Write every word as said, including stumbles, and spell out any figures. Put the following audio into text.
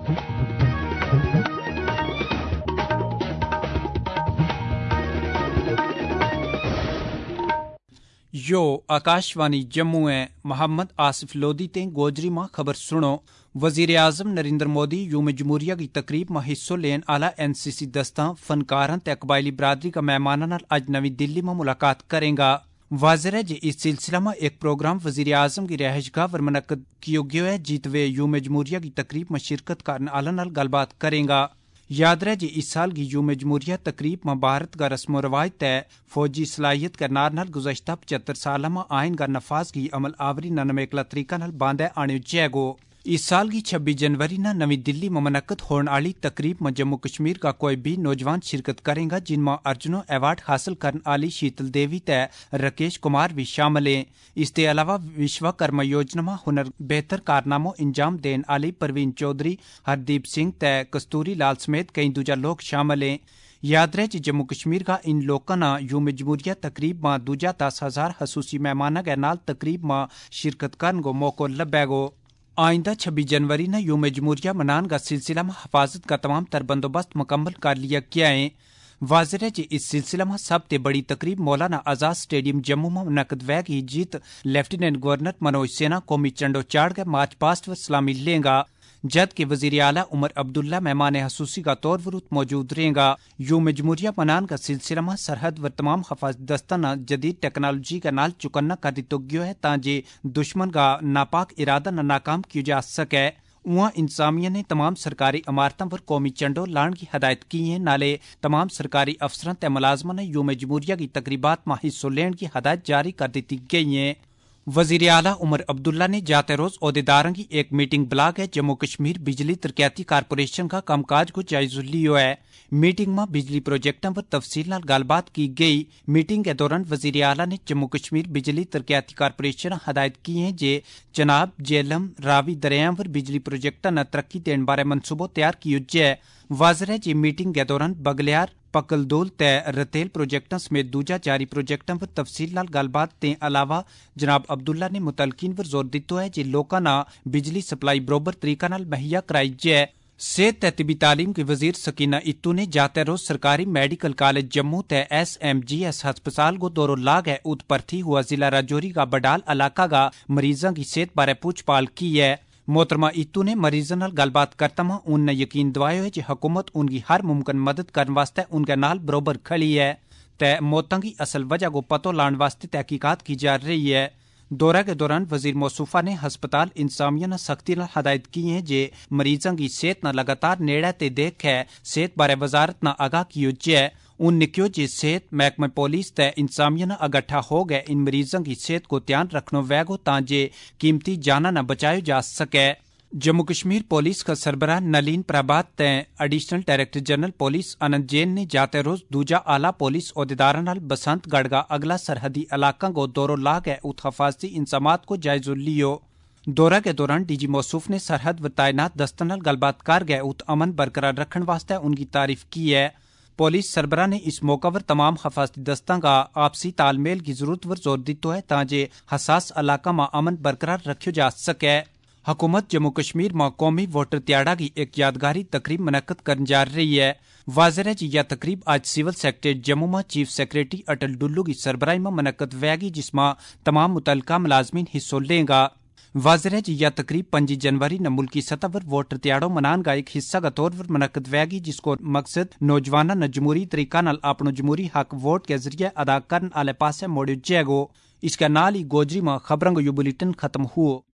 यो आकाशवाणी जम्मू है। मोहम्मद आसिफ लोधी ते गोजरी मां खबर सुनो। वजीर आजम नरेंद्र मोदी यूम जमहूरिया की तकरीब में हिस्सों लेन आला एन सी सी दस्तां फनकारां ते कबायली बरादरी का मेहमानां नाल अज नवी दिल्ली में मुलाकात करेगा। वाज़ेह है जे इस सिलसिला में एक प्रोग्राम वजीर आजम की रिहाइशगाह पर मुनक्कद किया गया है, जीत वे यूम जमहूरिया की तकरीब में शिरकत करने आला नाल गलबात करेगा। याद रहे जे इस साल की यूम जमहूरिया तकरीब में भारत का रस्म रवायत तय फौजी सलाहियत के नार नाल गुज़श्ता पचहत्तर साल में आइन का नफाज की अमल आवरी ननमेकला तरीका नाल बांधे आने जैगो। इस साल की छब्बीस जनवरी न नवी दिल्ली में मुनक्कद होने वाली तकरीब में जम्मू कश्मीर का कोई भी नौजवान शिरकत करेगा, जिनमें अर्जुनों अवार्ड हासिल करने वाली शीतल देवी तय राकेश कुमार भी शामिल हैं। इसके अलावा विश्वकर्मा योजना में हुनर बेहतर कारनामों इंजाम देने वाली परवीन चौधरी, हरदीप सिंह तय कस्तूरी लाल समेत कई दूजा लोग शामिल हैं। याद रहे जम्मू कश्मीर का इन लोगों ने यूम जमहूरिया तकरीब में दूजा दस हजार खसूसी मेहमाना के नाल तकरीब में शिरकत करने को मौका लबेगो। आइंदा छब्बीस जनवरी न यूम जमहूरिया मनाने का सिलसिला में हिफाजत का तमाम तर बंदोबस्त मुकम्मल कर लिया गया है। वाज़ेह है इस सिलसिला में सबसे बड़ी तकरीब मौलाना आजाद स्टेडियम जम्मू में मुनक्कद वै की जीत लेफ्टिनेंट गवर्नर मनोज सिन्हा कौमी चंडो चाड़ के मार्च पास्ट पर सलामी लेगा, जबकि वजीर आला उमर अब्दुल्ला मेहमान खसूसी का तौर पर मौजूद रहेगा। यूम जमहूरिया मनान का सिलसिला में सरहद व तमाम हफाजत दस्ता जदीद टेक्नोलॉजी का नाल चुकन्ना कर दितो गयो है, ताजे दुश्मन का नापाक इरादा न नाकाम किया जा सके। उहाँ इंतजामिया ने तमाम सरकारी इमारतों पर कौमी चंडो लाने की हदायत की है। नाले तमाम सरकारी अफसरों ते मुलाजमान ने यूम जमहूरिया की तकरीबात में हिस्सों लेने की हदायत जारी कर दी गई है। वजीर आला उमर अब्दुल्ला ने जाते रोज ओहदेदारों की एक मीटिंग बुला के जम्मू कश्मीर बिजली तरक्याती कारपोरेशन का कामकाज को जायजा लियो है। मीटिंग में बिजली प्रोजेक्टों पर तफसील नाल गलबात की गई। मीटिंग के दौरान वजीर आला ने जम्मू कश्मीर बिजली तरक्याती कारपोरेशन हदायत की है जे चनाब जेलम रावी दरियाओं पर बिजली प्रोजेक्टों न तरक्की देने बारे मनसूबो तैयार कियो जाए। वाज़ेह जी मीटिंग के दौरान बगलियार पकलदोल तय रतेल प्रोजेक्टों समेत दूजा जारी प्रोजेक्टों पर तफसील नाल गलबात के अलावा जनाब अब्दुल्ला ने मुतलकीन पर जोर दितो है जे लोकां ना बिजली सप्लाई बरोबर तरीका नाल मुहैया कराई जाए। सेहत ते तिबी तालीम की वजीर सकीना इत्तू ने जाते रोज सरकारी मेडिकल कॉलेज जम्मू ते एस एम जी एस अस्पताल को दौरो लाग है उत भर्ती हुआ जिला राजौरी का बडाल इलाका का मरीजों की सेहत बारे पूछपाल की है। मोहतरमा इत्तू ने मरीजों नाल गलबात करता हुआ उन्हें यकीन दिवाया है कि हुकूमत उनकी हर मुमकिन मदद करने वास्ते उनके नाल बरोबर खड़ी है। तय मौतों की असल वजह को पतो लाने वास्ते तहकीकात की जा रही है। दौरा के दौरान वजीर मौसूफा ने हस्पताल इंतजामिया ने सख्ती नाल हदायत की है जे मरीजों की सेहत न लगातार नेड़े ते देख है सेहत बारे वजारत न आगाह कियो जाए। उन कहो जे सेहत महकमे पुलिस ते इंतजामिया न अगट्ठा हो गए इन मरीजों की सेहत को ध्यान रखनो वैगो ताजे कीमती जाना न बचायो जा सके। जम्मू कश्मीर पुलिस का सरबराह नलीन प्रभात ते additional director general police Anand Jain ने जाते रोज दूजा आला पुलिस ओहदेदारां नाल बसंतगढ़ का अगला सरहदी इलाका को दौरो ला गए उत हफाजती इंतजामात को जायजा लियो। दौरा के दौरान डीजी मौसूफ ने सरहद व तैनात दस्ता नाल गलबात कर गए उत अमन बरकरार रखने वास्ते उनकी तारीफ की है। पुलिस सरबराह ने इस मौका पर तमाम हफाजती दस्ता का आपसी तालमेल की जरूरत पर जोर दितो है ताजे हसास इलाका में अमन बरकरार रखियो जा सके। हुकूमत जम्मू कश्मीर में कौमी वोटर त्याड़ा की एक यादगारी तकरीब मुनक्कद करने जा रही है। वाज़ेह है यह तकरीब आज सिविल सेक्रेटरी जम्मू में चीफ सेक्रेटरी अटल डुल्लू की सरबराही में मुनक्कद वैगी जिसमें तमाम मुतलका मुलाजमीन हिस्सों लेगा। वाज़ेह है यह तकरीब पच्चीस जनवरी न मुल्की सतह पर वोटर त्याड़ो मनाने का एक हिस्सा के तौर पर मुनक्कद वैगी जिसको मकसद नौजवाना न जमहूरी तरीका नाल अपनो जमहूरी हक वोट के जरिए अदा करने आले पासे मोड़ियो जाएगो। इसके नाल ही गोजरी में खबरों को यू बुलेटिन खत्म हुआ।